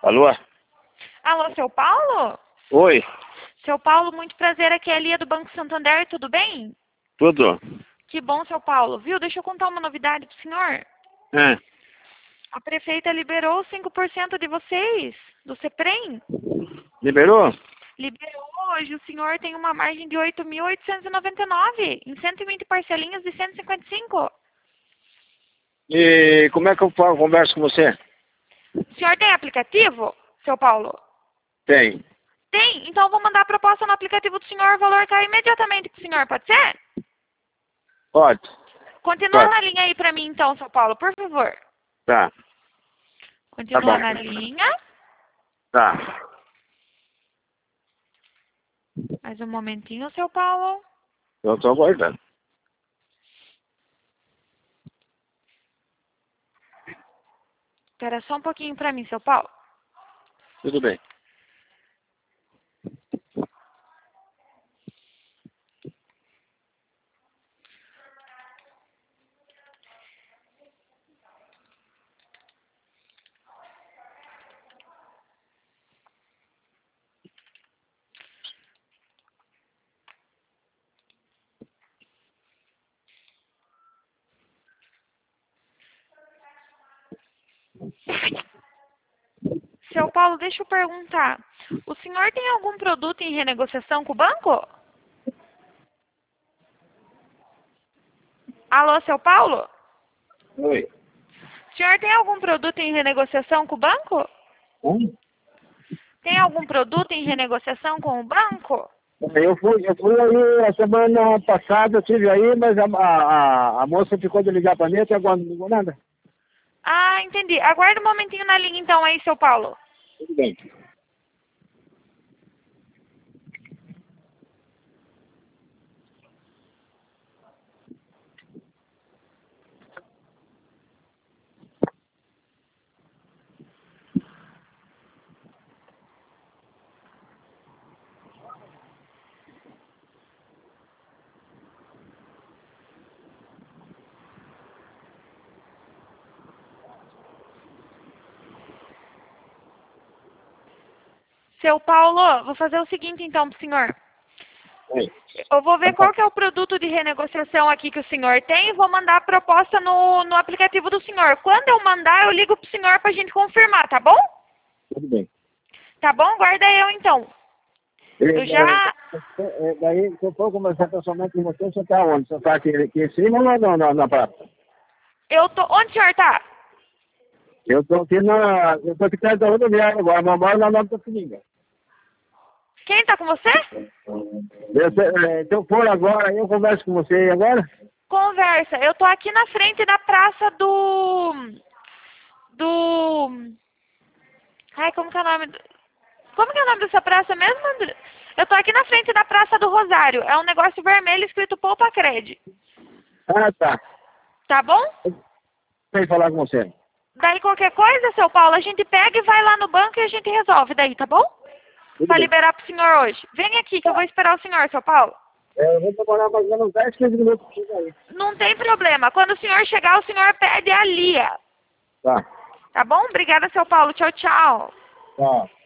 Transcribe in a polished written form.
Alô? Alô, seu Paulo? Oi, Seu Paulo, muito prazer, aqui é a Lia do Banco Santander, tudo bem? tudo? Que bom, seu Paulo. Viu, deixa eu contar uma novidade pro senhor. É, A prefeita liberou 5% de vocês, do CEPREM. liberou? Liberou hoje, o senhor tem uma margem de 8.899 em 120 parcelinhas de 155. E como é que eu converso com você? O senhor tem aplicativo, seu Paulo? Tem. Tem? Então eu vou mandar a proposta no aplicativo do senhor, o valor cai imediatamente pro senhor, pode ser? Pode. Continua Pode. na linha aí pra mim então, seu Paulo, por favor. Tá. Tá Continua bom. na linha. Tá. Mais um momentinho, seu Paulo. Eu tô aguardando. Espera só um pouquinho pra mim, seu Paulo. Tudo bem. Seu Paulo, deixa eu perguntar. O senhor tem algum produto em renegociação com o banco? Alô, seu Paulo? Oi. O senhor tem algum produto em renegociação com o banco? Tem algum produto em renegociação com o banco? Eu fui aí a semana passada, eu estive aí, mas a moça ficou de ligar pra mim, até agora não ligou nada. Ah, entendi. Aguarda um momentinho na linha então aí, seu Paulo. Tudo bem. Seu Paulo, vou fazer o seguinte então pro senhor. Oi. Eu vou ver qual que é o produto de renegociação aqui que o senhor tem e vou mandar a proposta no aplicativo do senhor. Quando eu mandar, eu ligo pro senhor pra gente confirmar, tá bom? Tudo bem. Tá bom? Guarda eu então. Eu já... Daí, se eu for conversar pessoalmente com você, você tá onde? Você tá aqui em cima ou na praça? Eu tô... Onde o senhor tá? Eu tô aqui eu tô aqui perto da rodoviária agora, mas eu moro lá na Piratininga. Quem tá com você? Se eu for agora, eu converso com você aí agora? Conversa. Eu tô aqui na frente da praça do... Ai, como que é o nome? Como que é o nome dessa praça mesmo, André? Eu tô aqui na frente da Praça do Rosário. É um negócio vermelho escrito Poupa Cred. Ah, tá. Tá bom? Vem falar com você. Daí qualquer coisa, seu Paulo, a gente pega e vai lá no banco e a gente resolve daí, tá bom? Tudo Pra bem. liberar pro senhor hoje. Vem aqui que eu vou esperar o senhor, seu Paulo. Eu vou demorar mais ou menos 10, 15 minutos pra chegar aí. Não tem problema. Quando o senhor chegar, o senhor pede a Lia. Tá. Tá bom? Obrigada, seu Paulo. Tchau, tchau. Tá.